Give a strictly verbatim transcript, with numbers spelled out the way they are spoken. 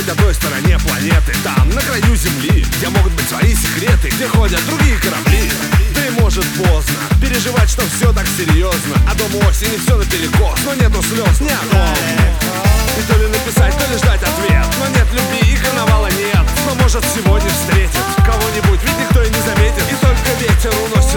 на той стороне планеты, там, на краю земли, где могут быть свои секреты, где ходят другие корабли. Да и может поздно переживать, что все так серьезно, а дома осени все наперекос, но нету слез ни о ком. И то ли написать, то ли ждать ответ, но нет любви и карнавала нет. Но может сегодня встретит кого-нибудь, ведь никто и не заметит, и только ветер уносит